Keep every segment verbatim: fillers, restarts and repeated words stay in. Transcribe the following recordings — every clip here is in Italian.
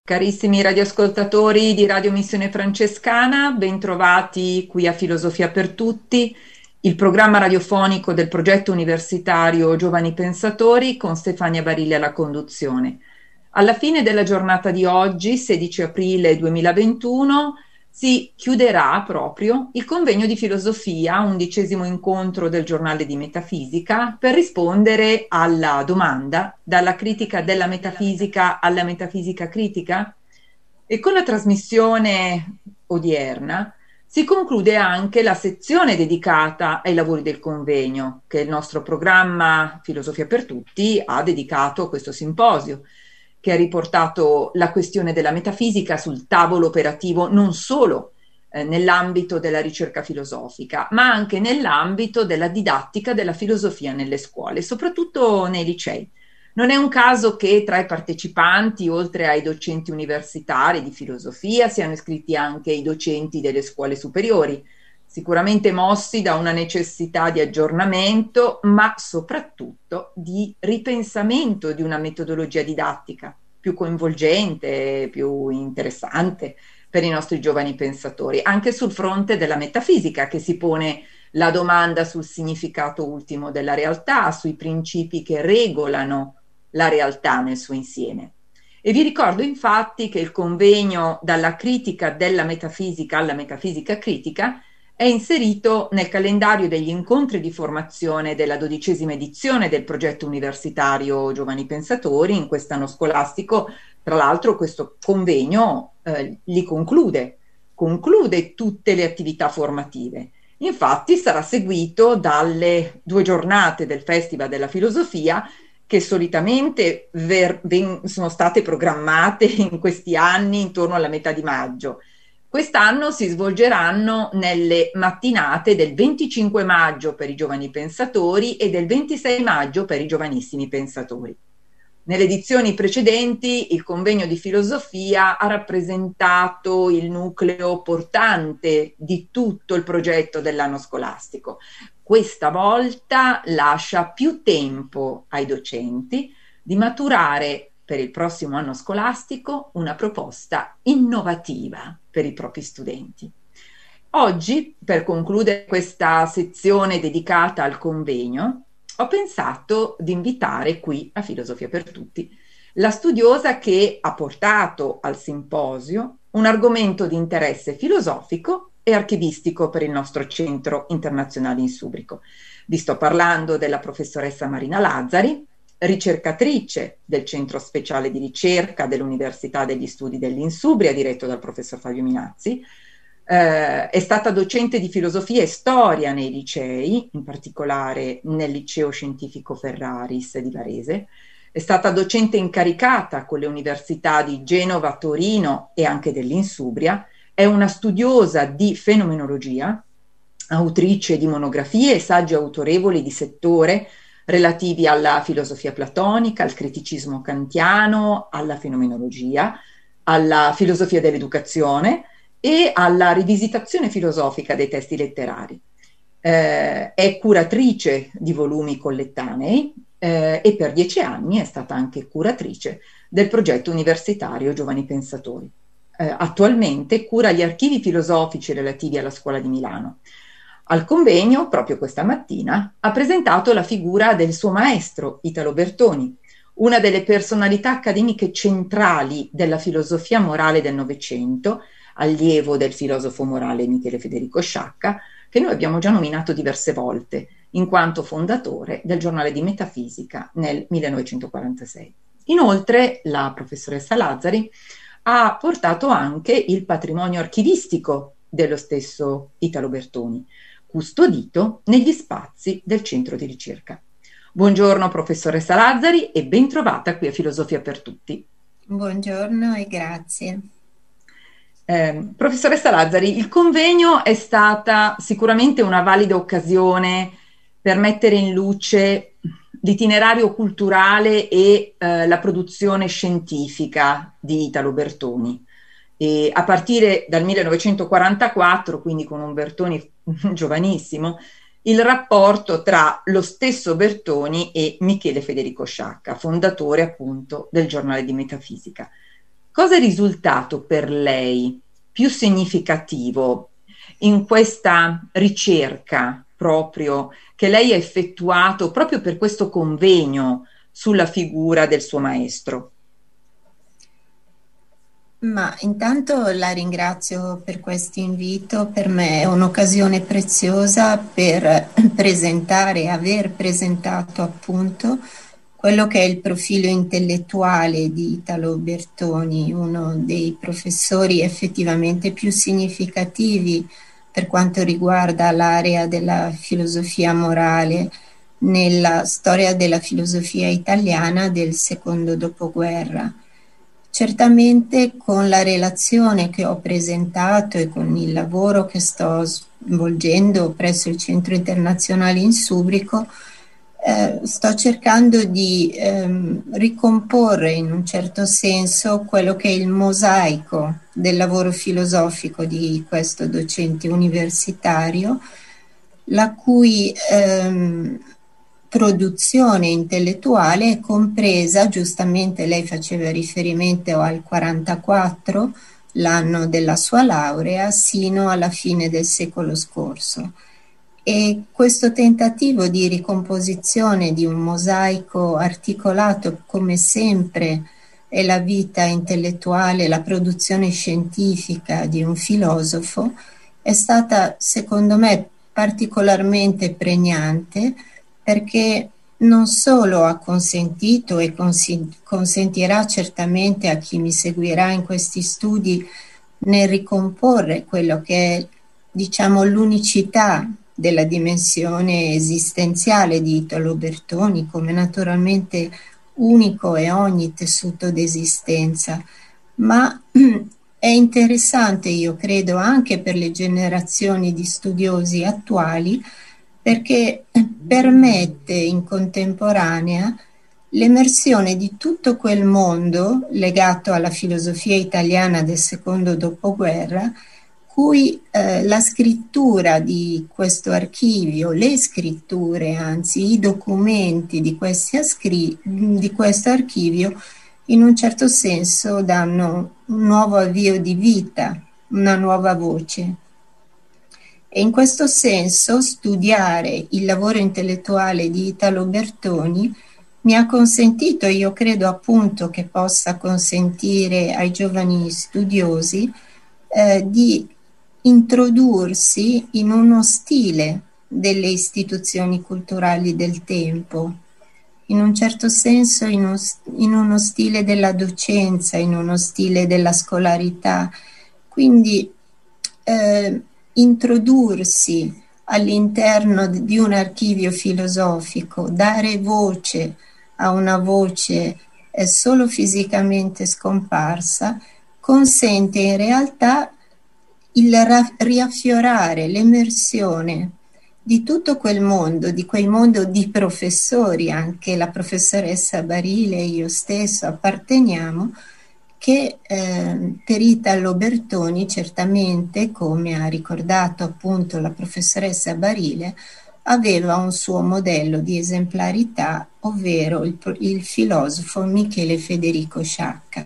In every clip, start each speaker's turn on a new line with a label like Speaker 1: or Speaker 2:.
Speaker 1: Carissimi radioascoltatori di Radio Missione Francescana, bentrovati qui a Filosofia per Tutti, il programma radiofonico del progetto universitario Giovani Pensatori con Stefania Barilli alla conduzione. Alla fine della giornata di oggi, sedici aprile duemilaventuno, si chiuderà proprio il convegno di filosofia, undicesimo incontro del giornale di metafisica, per rispondere alla domanda: dalla critica della metafisica alla metafisica critica? E con la trasmissione odierna si conclude anche la sezione dedicata ai lavori del convegno, che il nostro programma Filosofia per Tutti ha dedicato a questo simposio, che ha riportato la questione della metafisica sul tavolo operativo non solo eh, nell'ambito della ricerca filosofica, ma anche nell'ambito della didattica della filosofia nelle scuole, soprattutto nei licei. Non è un caso che tra i partecipanti, oltre ai docenti universitari di filosofia, siano iscritti anche i docenti delle scuole superiori, sicuramente mossi da una necessità di aggiornamento, ma soprattutto di ripensamento di una metodologia didattica più coinvolgente, più interessante per i nostri giovani pensatori, anche sul fronte della metafisica, che si pone la domanda sul significato ultimo della realtà, sui principi che regolano la realtà nel suo insieme. E vi ricordo infatti che il convegno Dalla critica della metafisica alla metafisica critica è inserito nel calendario degli incontri di formazione della dodicesima edizione del progetto universitario Giovani Pensatori. In quest'anno scolastico, tra l'altro, questo convegno eh, li conclude, conclude tutte le attività formative. Infatti sarà seguito dalle due giornate del Festival della Filosofia, che solitamente ver- ven- sono state programmate in questi anni intorno alla metà di maggio. Quest'anno si svolgeranno nelle mattinate del venticinque maggio per i giovani pensatori e del ventisei maggio per i giovanissimi pensatori. Nelle edizioni precedenti il convegno di filosofia ha rappresentato il nucleo portante di tutto il progetto dell'anno scolastico. Questa volta lascia più tempo ai docenti di maturare per il prossimo anno scolastico una proposta innovativa per i propri studenti. Oggi, per concludere questa sezione dedicata al convegno, ho pensato di invitare qui a Filosofia per Tutti la studiosa che ha portato al simposio un argomento di interesse filosofico e archivistico per il nostro centro internazionale Insubrico. Vi sto parlando della professoressa Marina Lazzari, ricercatrice del Centro Speciale di Ricerca dell'Università degli Studi dell'Insubria, diretto dal professor Fabio Minazzi. Eh, è stata docente di filosofia e storia nei licei, in particolare nel Liceo Scientifico Ferraris di Varese. È stata docente incaricata con le università di Genova, Torino e anche dell'Insubria. È una studiosa di fenomenologia, autrice di monografie e saggi autorevoli di settore relativi alla filosofia platonica, al criticismo kantiano, alla fenomenologia, alla filosofia dell'educazione e alla rivisitazione filosofica dei testi letterari. Eh, è curatrice di volumi collettanei eh, e per dieci anni è stata anche curatrice del progetto universitario Giovani Pensatori. Eh, attualmente cura gli archivi filosofici relativi alla Scuola di Milano. Al convegno, proprio questa mattina, ha presentato la figura del suo maestro, Italo Bertoni, una delle personalità accademiche centrali della filosofia morale del Novecento, allievo del filosofo morale Michele Federico Sciacca, che noi abbiamo già nominato diverse volte, in quanto fondatore del giornale di metafisica nel millenovecentoquarantasei. Inoltre, la professoressa Lazzari ha portato anche il patrimonio archivistico dello stesso Italo Bertoni, custodito negli spazi del centro di ricerca. Buongiorno professoressa Lazzari e ben trovata qui a Filosofia per Tutti.
Speaker 2: Buongiorno e grazie.
Speaker 1: Eh, professoressa Lazzari, il convegno è stata sicuramente una valida occasione per mettere in luce l'itinerario culturale e eh, la produzione scientifica di Italo Bertoni. E a partire dal millenovecentoquarantaquattro, quindi con un Bertoni giovanissimo, il rapporto tra lo stesso Bertoni e Michele Federico Sciacca, fondatore appunto del giornale di metafisica. cosa è risultato per lei più significativo in questa ricerca proprio che lei ha effettuato proprio per questo convegno sulla figura del suo maestro?
Speaker 2: Ma intanto la ringrazio per questo invito, per me è un'occasione preziosa per presentare, aver presentato appunto quello che è il profilo intellettuale di Italo Bertoni, uno dei professori effettivamente più significativi per quanto riguarda l'area della filosofia morale nella storia della filosofia italiana del secondo dopoguerra. Certamente con la relazione che ho presentato e con il lavoro che sto svolgendo presso il Centro Internazionale in Subrico, eh, sto cercando di ehm, ricomporre in un certo senso quello che è il mosaico del lavoro filosofico di questo docente universitario, la cui ehm, produzione intellettuale è compresa, giustamente lei faceva riferimento al quarantaquattro, l'anno della sua laurea, sino alla fine del secolo scorso. E questo tentativo di ricomposizione di un mosaico articolato, come sempre è la vita intellettuale, la produzione scientifica di un filosofo, è stata secondo me particolarmente pregnante, perché non solo ha consentito e consentirà certamente a chi mi seguirà in questi studi nel ricomporre quello che è, diciamo, l'unicità della dimensione esistenziale di Italo Bertoni, come naturalmente unico è ogni tessuto d'esistenza, ma è interessante, io credo, anche per le generazioni di studiosi attuali, perché permette in contemporanea l'emersione di tutto quel mondo legato alla filosofia italiana del secondo dopoguerra, cui eh, la scrittura di questo archivio, le scritture, anzi i documenti di, questi ascri- di questo archivio, in un certo senso danno un nuovo avvio di vita, una nuova voce. E in questo senso studiare il lavoro intellettuale di Italo Bertoni mi ha consentito, io credo appunto che possa consentire ai giovani studiosi eh, di introdursi in uno stile delle istituzioni culturali del tempo, in un certo senso in, un, in uno stile della docenza, in uno stile della scolarità. Quindi eh, introdursi all'interno di un archivio filosofico, dare voce a una voce eh, solo fisicamente scomparsa, consente in realtà il ra- riaffiorare l'emersione di tutto quel mondo, di quel mondo di professori, anche la professoressa Barile e io stesso apparteniamo, che eh, per Italo Bertoni certamente, come ha ricordato appunto la professoressa Barile, aveva un suo modello di esemplarità, ovvero il, il filosofo Michele Federico Sciacca.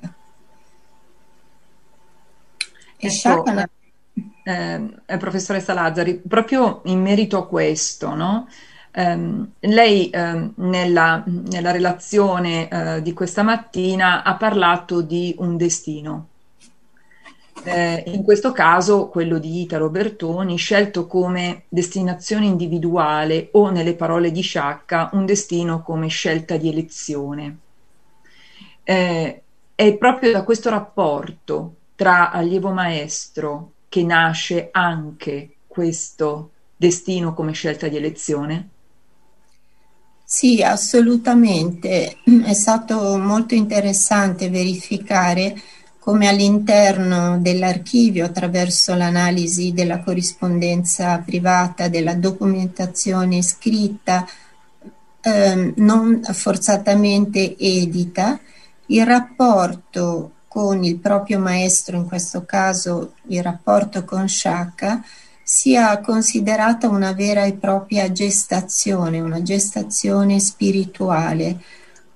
Speaker 2: E
Speaker 1: Ecco,
Speaker 2: Sciacca...
Speaker 1: eh, eh, professoressa Lazzari, proprio in merito a questo, no? Ehm, lei ehm, nella, nella relazione eh, di questa mattina ha parlato di un destino. Eh, in questo caso quello di Italo Bertoni, scelto come destinazione individuale o, nelle parole di Sciacca, un destino come scelta di elezione. Eh, è proprio da questo rapporto tra allievo maestro che nasce anche questo destino come scelta di elezione?
Speaker 2: Sì, assolutamente. È stato molto interessante verificare come all'interno dell'archivio, attraverso l'analisi della corrispondenza privata, della documentazione scritta, ehm, non forzatamente edita, il rapporto con il proprio maestro, in questo caso il rapporto con Sciacca, sia considerata una vera e propria gestazione, una gestazione spirituale,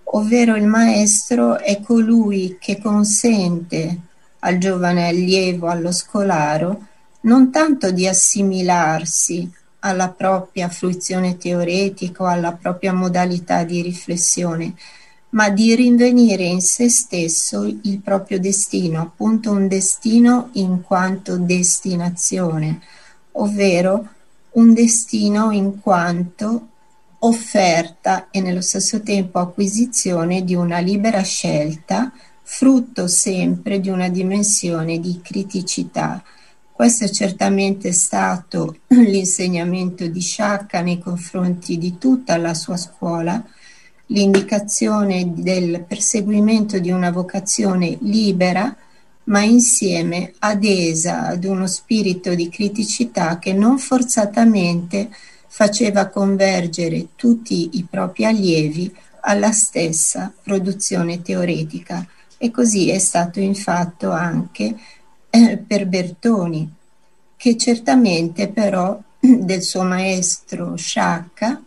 Speaker 2: ovvero il maestro è colui che consente al giovane allievo, allo scolaro, non tanto di assimilarsi alla propria fruizione teoretica o alla propria modalità di riflessione, ma di rinvenire in se stesso il proprio destino, appunto un destino in quanto destinazione, ovvero un destino in quanto offerta e nello stesso tempo acquisizione di una libera scelta, frutto sempre di una dimensione di criticità. Questo è certamente stato l'insegnamento di Sciacca nei confronti di tutta la sua scuola, l'indicazione del perseguimento di una vocazione libera, ma insieme adesa ad uno spirito di criticità che non forzatamente faceva convergere tutti i propri allievi alla stessa produzione teoretica. E così è stato infatti anche eh, per Bertoni, che certamente però del suo maestro Sciacca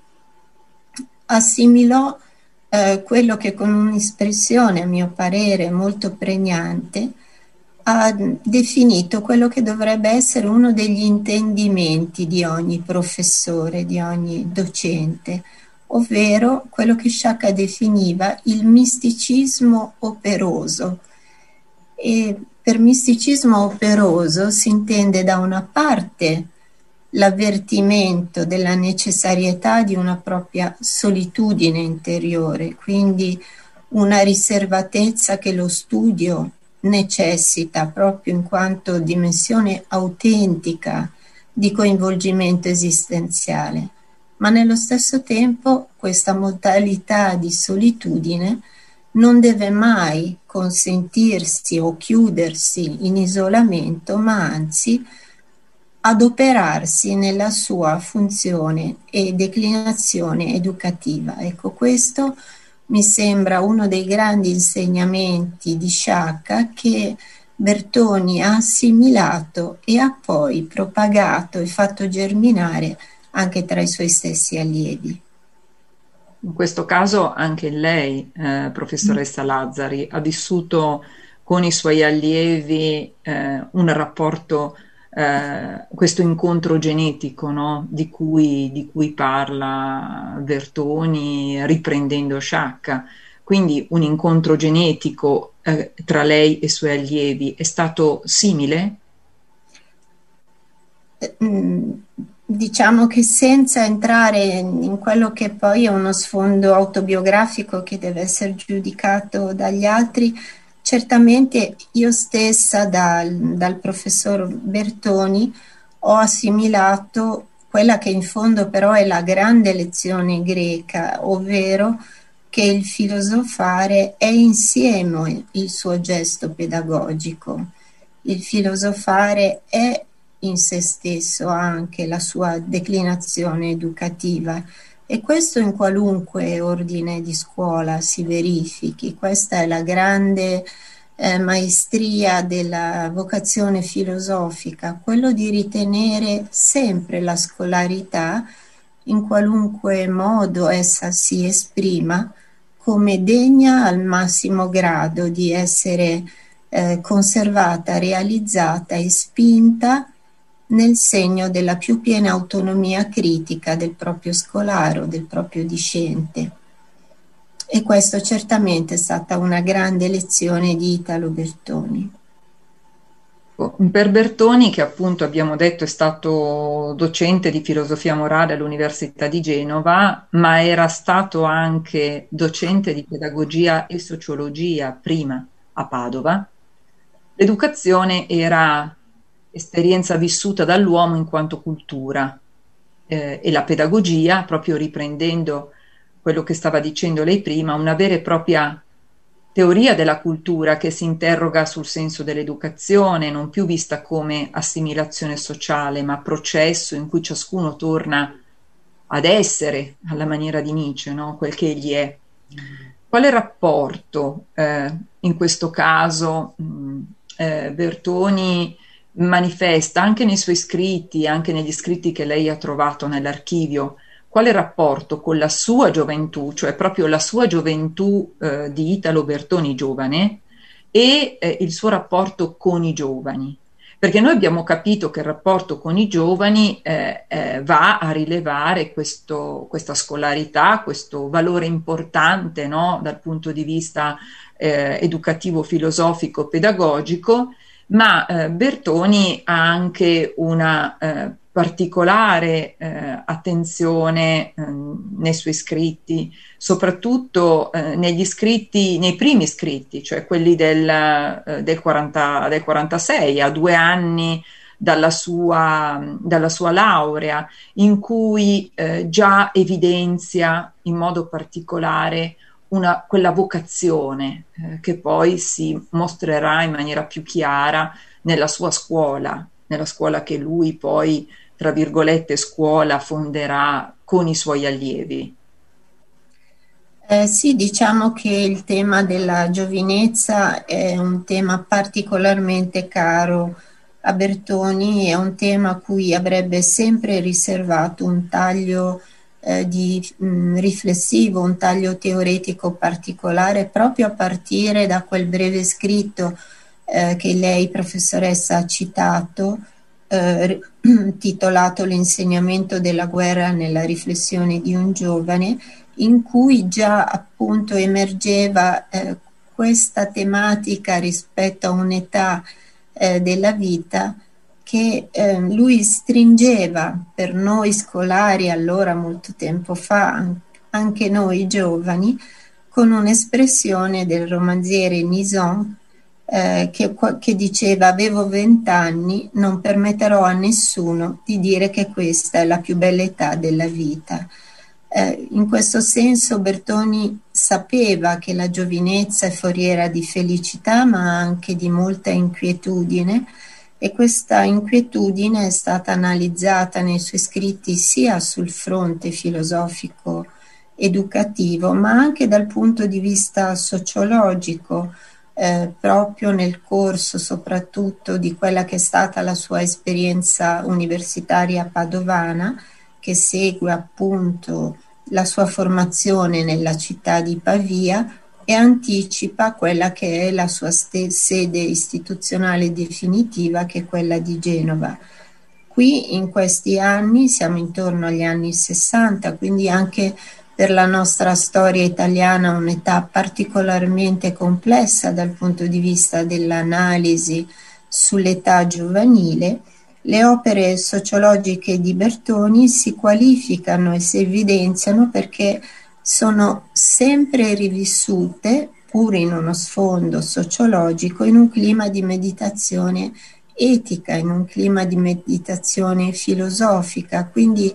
Speaker 2: assimilò eh, quello che con un'espressione, a mio parere, molto pregnante, ha definito quello che dovrebbe essere uno degli intendimenti di ogni professore, di ogni docente, ovvero quello che Sciacca definiva il misticismo operoso. E per misticismo operoso si intende da una parte l'avvertimento della necessarietà di una propria solitudine interiore, quindi una riservatezza che lo studio necessita proprio in quanto dimensione autentica di coinvolgimento esistenziale, ma nello stesso tempo questa modalità di solitudine non deve mai consentirsi o chiudersi in isolamento, ma anzi adoperarsi nella sua funzione e declinazione educativa. Ecco, questo mi sembra uno dei grandi insegnamenti di Sciacca che Bertoni ha assimilato e ha poi propagato e fatto germinare anche tra i suoi stessi allievi.
Speaker 1: In questo caso anche lei, eh, professoressa Lazzari, ha vissuto con i suoi allievi eh, un rapporto, eh, questo incontro genetico, no? Di cui, di cui parla Bertoni riprendendo Sciacca. Quindi un incontro genetico eh, tra lei e i suoi allievi è stato simile?
Speaker 2: Mm. Diciamo che senza entrare in quello che poi è uno sfondo autobiografico che deve essere giudicato dagli altri, certamente io stessa dal, dal professor Bertoni ho assimilato quella che in fondo però è la grande lezione greca, ovvero che il filosofare è insieme il suo gesto pedagogico. Il filosofare è in se stesso anche la sua declinazione educativa, e questo in qualunque ordine di scuola si verifichi. Questa è la grande eh, maestria della vocazione filosofica, quello di ritenere sempre la scolarità, in qualunque modo essa si esprima, come degna al massimo grado di essere eh, conservata, realizzata e spinta nel segno della più piena autonomia critica del proprio scolaro, del proprio discente. E questo certamente è stata una grande lezione di Italo Bertoni.
Speaker 1: Per Bertoni, che appunto abbiamo detto è stato docente di filosofia morale all'Università di Genova, ma era stato anche docente di pedagogia e sociologia prima a Padova, l'educazione era esperienza vissuta dall'uomo in quanto cultura, eh, e la pedagogia, proprio riprendendo quello che stava dicendo lei prima, una vera e propria teoria della cultura che si interroga sul senso dell'educazione, non più vista come assimilazione sociale, ma processo in cui ciascuno torna ad essere, alla maniera di Nietzsche, no? Quel che egli è. Quale rapporto eh, in questo caso mh, eh, Bertoni manifesta anche nei suoi scritti, anche negli scritti che lei ha trovato nell'archivio, quale rapporto con la sua gioventù, cioè proprio la sua gioventù eh, di Italo Bertoni giovane, e eh, il suo rapporto con i giovani. Perché noi abbiamo capito che il rapporto con i giovani eh, eh, va a rilevare questo, questa scolarità, questo valore importante, no, dal punto di vista eh, educativo, filosofico, pedagogico, ma eh, Bertoni ha anche una eh, particolare eh, attenzione eh, nei suoi scritti, soprattutto eh, negli scritti, nei primi scritti, cioè quelli del, eh, del, quaranta, del quarantasei, a due anni dalla sua, dalla sua laurea, in cui eh, già evidenzia in modo particolare una, quella vocazione eh, che poi si mostrerà in maniera più chiara nella sua scuola, nella scuola che lui poi, tra virgolette, scuola fonderà con i suoi allievi.
Speaker 2: Eh, sì, diciamo che il tema della giovinezza è un tema particolarmente caro a Bertoni, è un tema a cui avrebbe sempre riservato un taglio eh, di, mh, riflessivo, un taglio teoretico particolare, proprio a partire da quel breve scritto eh, che lei, professoressa, ha citato, eh, titolato L'insegnamento della guerra nella riflessione di un giovane, in cui già appunto emergeva eh, questa tematica rispetto a un'età eh, della vita che eh, lui stringeva per noi scolari, allora molto tempo fa, anche noi giovani, con un'espressione del romanziere Nison eh, che, che diceva: avevo vent'anni, non permetterò a nessuno di dire che questa è la più bella età della vita. Eh, in questo senso Bertoni sapeva che la giovinezza è foriera di felicità ma anche di molta inquietudine, e questa inquietudine è stata analizzata nei suoi scritti sia sul fronte filosofico educativo ma anche dal punto di vista sociologico, eh, proprio nel corso soprattutto di quella che è stata la sua esperienza universitaria padovana, che segue appunto la sua formazione nella città di Pavia e anticipa quella che è la sua ste- sede istituzionale definitiva, che è quella di Genova. Qui in questi anni, siamo intorno agli anni sessanta, quindi anche per la nostra storia italiana un'età particolarmente complessa dal punto di vista dell'analisi sull'età giovanile. Le opere sociologiche di Bertoni si qualificano e si evidenziano perché sono sempre rivissute, pur in uno sfondo sociologico, in un clima di meditazione etica, in un clima di meditazione filosofica. Quindi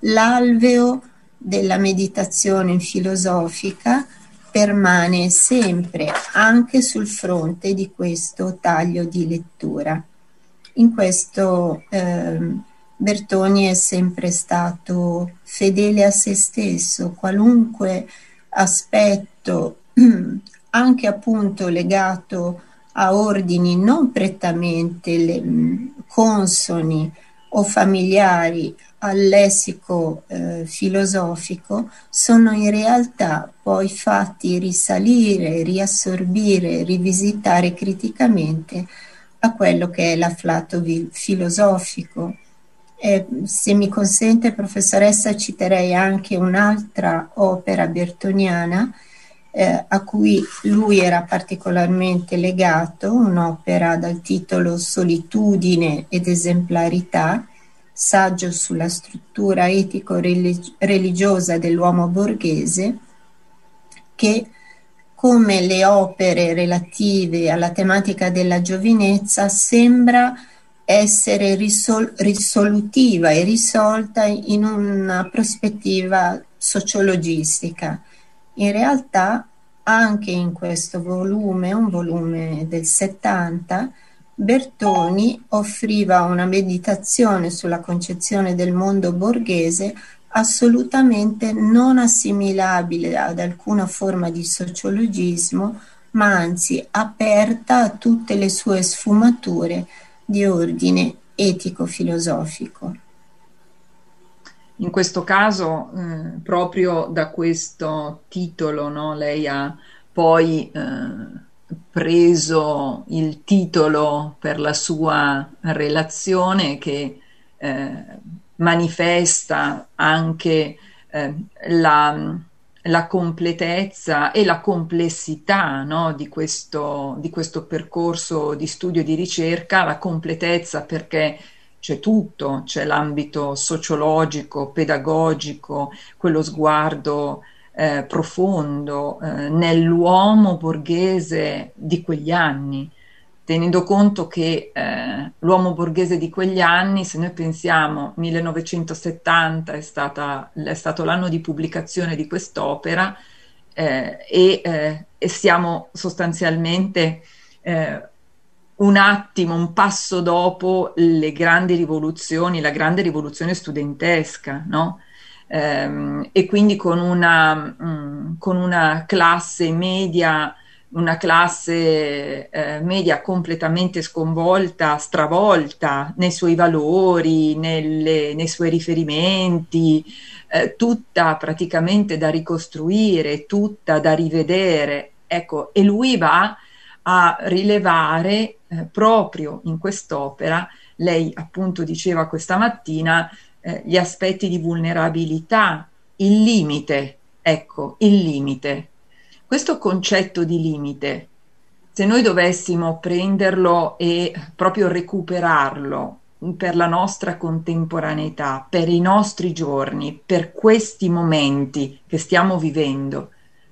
Speaker 2: l'alveo della meditazione filosofica permane sempre anche sul fronte di questo taglio di lettura. In questo eh, Bertoni è sempre stato fedele a se stesso, qualunque aspetto, anche appunto legato a ordini non prettamente le, consoni o familiari al lessico eh, filosofico, sono in realtà poi fatti risalire, riassorbire, rivisitare criticamente a quello che è l'afflato filosofico. Eh, se mi consente, professoressa, citerei anche un'altra opera bertoniana eh, a cui lui era particolarmente legato, un'opera dal titolo Solitudine ed esemplarità, saggio sulla struttura etico-religiosa dell'uomo borghese, che come le opere relative alla tematica della giovinezza sembra essere risol- risolutiva e risolta in una prospettiva sociologistica. In realtà anche in questo volume, un volume del settanta, Bertoni offriva una meditazione sulla concezione del mondo borghese assolutamente non assimilabile ad alcuna forma di sociologismo, ma anzi aperta a tutte le sue sfumature di ordine etico-filosofico.
Speaker 1: In questo caso, eh, proprio da questo titolo, no, lei ha poi eh, preso il titolo per la sua relazione che eh, manifesta anche eh, la, la completezza e la complessità, no, di questo, di questo percorso di studio e di ricerca, la completezza perché c'è tutto, c'è l'ambito sociologico, pedagogico, quello sguardo eh, profondo eh, nell'uomo borghese di quegli anni, tenendo conto che eh, l'uomo borghese di quegli anni, se noi pensiamo millenovecentosettanta è, stata, è stato l'anno di pubblicazione di quest'opera eh, e, eh, e siamo sostanzialmente eh, un attimo, un passo dopo le grandi rivoluzioni, la grande rivoluzione studentesca, no? Ehm, e quindi con una, mh, con una classe media, una classe eh, media completamente sconvolta, stravolta nei suoi valori, nelle, nei suoi riferimenti, eh, tutta praticamente da ricostruire, tutta da rivedere. Ecco, e lui va a rilevare eh, proprio in quest'opera, lei appunto diceva questa mattina, eh, gli aspetti di vulnerabilità, il limite, ecco, il limite. Questo concetto di limite, se noi dovessimo prenderlo e proprio recuperarlo per la nostra contemporaneità, per i nostri giorni, per questi momenti che stiamo vivendo,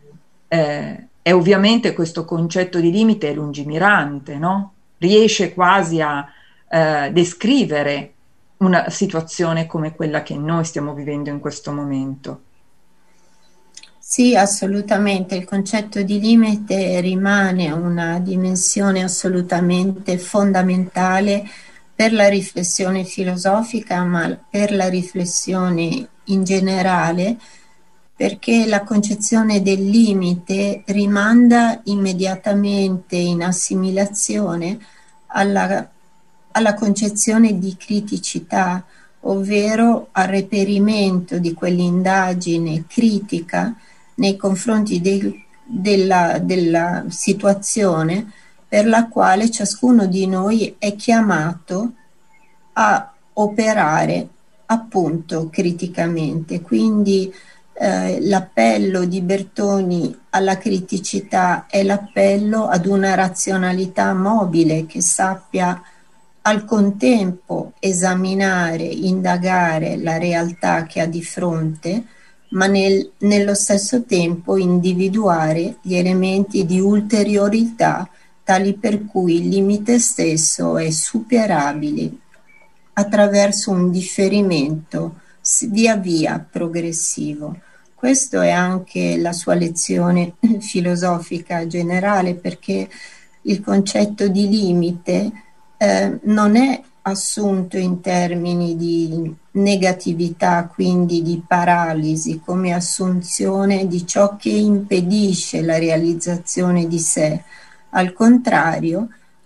Speaker 1: eh, e ovviamente questo concetto di limite è lungimirante, no? Riesce quasi a eh, descrivere una situazione come quella che noi stiamo vivendo in questo momento.
Speaker 2: Sì, assolutamente. Il concetto di limite rimane una dimensione assolutamente fondamentale per la riflessione filosofica, ma per la riflessione in generale, perché la concezione del limite rimanda immediatamente in assimilazione alla, alla concezione di criticità, ovvero al reperimento di quell'indagine critica nei confronti del, della, della situazione per la quale ciascuno di noi è chiamato a operare appunto criticamente. Quindi eh, l'appello di Bertoni alla criticità è l'appello ad una razionalità mobile che sappia al contempo esaminare, indagare la realtà che ha di fronte, ma nel, nello stesso tempo individuare gli elementi di ulteriorità tali per cui il limite stesso è superabile attraverso un differimento via via progressivo. Questo è anche la sua lezione filosofica generale, perché il concetto di limite eh, non è assunto in termini di negatività, quindi di paralisi, come assunzione di ciò che impedisce la realizzazione di sé. Al contrario,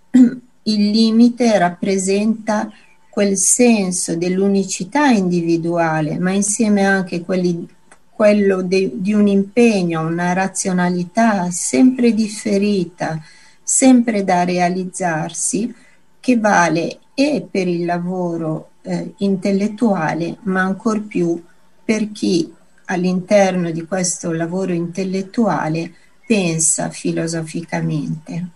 Speaker 2: il limite rappresenta quel senso dell'unicità individuale, ma insieme anche quelli, quello de, di un impegno, una razionalità sempre differita, sempre da realizzarsi, che vale e per il lavoro eh, intellettuale, ma ancor più per chi all'interno di questo lavoro intellettuale pensa filosoficamente.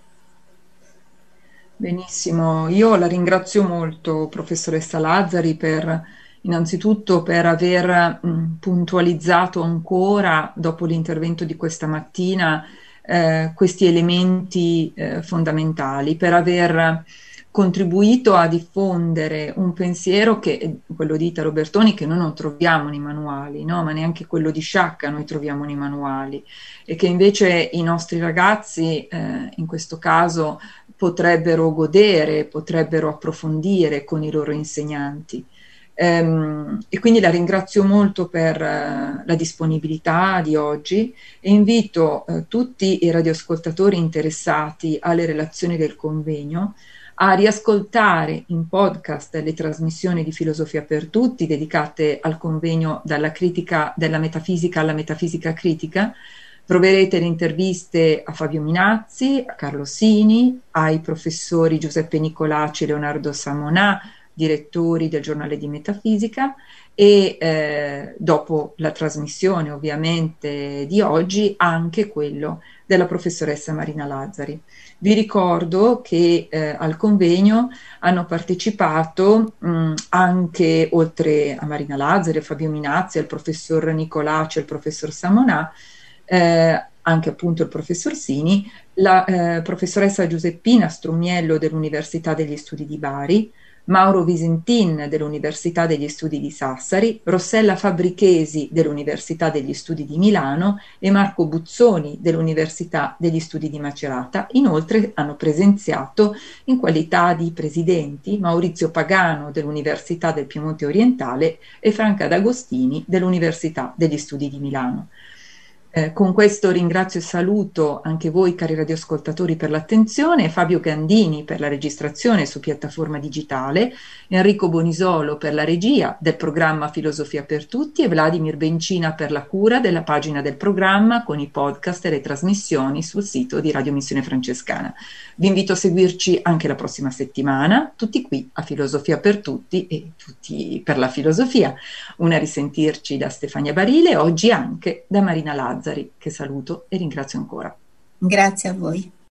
Speaker 1: Benissimo, io la ringrazio molto, professoressa Lazzari, per innanzitutto per aver mh, puntualizzato ancora, dopo l'intervento di questa mattina, eh, questi elementi eh, fondamentali, per aver contribuito a diffondere un pensiero che, quello di Italo Bertoni, che noi non troviamo nei manuali, no? Ma neanche quello di Sciacca noi troviamo nei manuali, e che invece i nostri ragazzi, eh, in questo caso, potrebbero godere, potrebbero approfondire con i loro insegnanti. Ehm, e quindi la ringrazio molto per eh, la disponibilità di oggi e invito eh, tutti i radioascoltatori interessati alle relazioni del convegno a riascoltare in podcast le trasmissioni di Filosofia per Tutti dedicate al convegno Dalla critica della metafisica alla metafisica critica. Troverete le interviste a Fabio Minazzi, a Carlo Sini, ai professori Giuseppe Nicolacci e Leonardo Samonà, direttori del giornale di Metafisica, e eh, dopo la trasmissione ovviamente di oggi anche quello della professoressa Marina Lazzari. Vi ricordo che eh, al convegno hanno partecipato mh, anche, oltre a Marina Lazzari, a Fabio Minazzi, al professor Nicolacci e al professor Samonà, eh, anche appunto il professor Sini, la eh, professoressa Giuseppina Strumiello dell'Università degli Studi di Bari, Mauro Visentin dell'Università degli Studi di Sassari, Rossella Fabbrichesi dell'Università degli Studi di Milano e Marco Buzzoni dell'Università degli Studi di Macerata. Inoltre hanno presenziato in qualità di presidenti Maurizio Pagano dell'Università del Piemonte Orientale e Franca D'Agostini dell'Università degli Studi di Milano. Eh, con questo ringrazio e saluto anche voi cari radioascoltatori per l'attenzione, Fabio Gandini per la registrazione su piattaforma digitale, Enrico Bonisolo per la regia del programma Filosofia per Tutti e Vladimir Bencina per la cura della pagina del programma con i podcast e le trasmissioni sul sito di Radio Missione Francescana. Vi invito a seguirci anche la prossima settimana, tutti qui a Filosofia per Tutti e tutti per la filosofia. Una risentirci da Stefania Barile, oggi anche da Marina Lazzari, che saluto e ringrazio ancora.
Speaker 2: Grazie a voi.